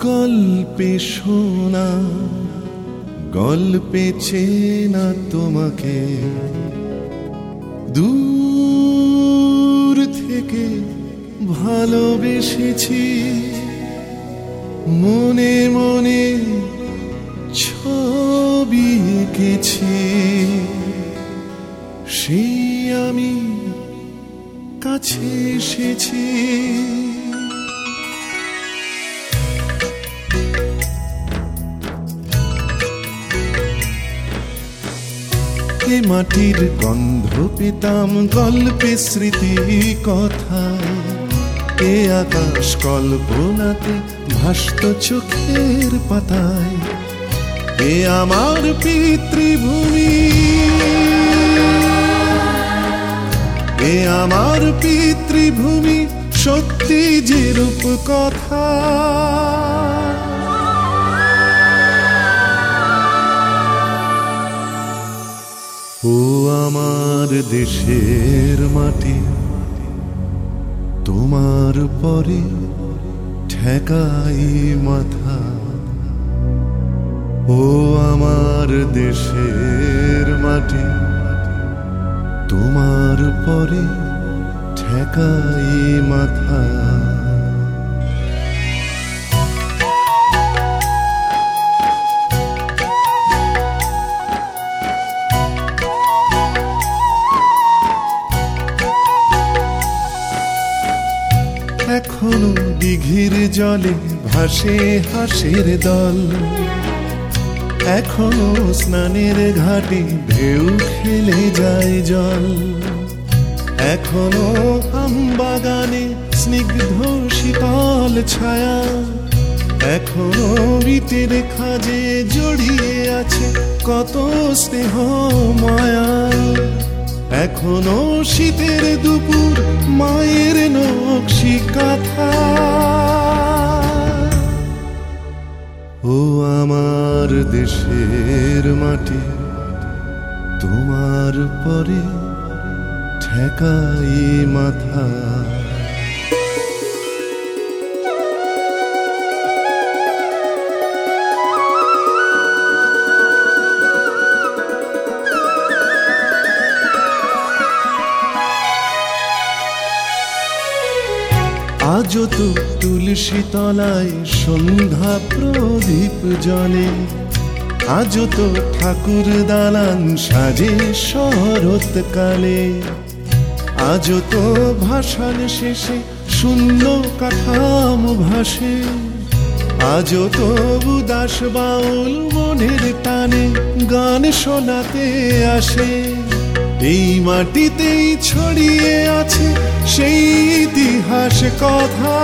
গল্পে শোনা গল্পে চেনা তোমাকে দূর থেকে ভালোবেসেছি মনে মনে ছবি এঁকেছি সেই আমি কাছে এসেছি এ মাটির গন্ধ পেতাম গল্পে স্মৃতি কথা এ আকাশ কল্পনাতে ভাসত চোখের পাতায় এ আমার পিতৃভূমি এ আমার পিতৃভূমি সত্যি যে রূপ কথা ও আমার দেশের মাটি তোমার পরে ঠেকাই মাথা ও আমার দেশের মাটি তোমার পরে ঠেকাই মাথা এখনো দিঘির জলে ভাসে হাঁসের দল এখনো স্নানের ঘাটে ঢেউ খেলে যায় জল এখনো আমবাগানে স্নিগ্ধ শীতল ছায়া এখনো ইটের খাজে জড়িয়ে আছে কত স্নেহ মায়া এখনো শীতের দুপুর মায়ের নকশি কাঁথা ও আমার দেশের মাটি তোমার পরে ঠেকাই মাথা আজও তো তুলসী তলায় সন্ধ্যা প্রদীপ জ্বলে আজও তো ঠাকুর দালান সাজে শরৎকালে আজও তো ভাষণ শেষে শূন্য কাঠাম ভাসে আজও তো উদাস বাউল মনের টানে গান শোনাতে আসে এই মাটিতেই ছড়িয়ে আছে সেই ইতিহাস কথা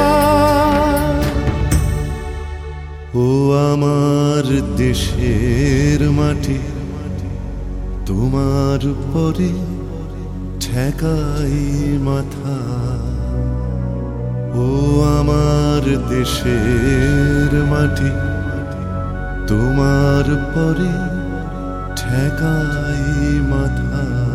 ও আমার দেশের মাটি তোমার পরে ঠেকাই মাথা ও আমার দেশের মাটি তোমার পরে ঠেকাই মাথা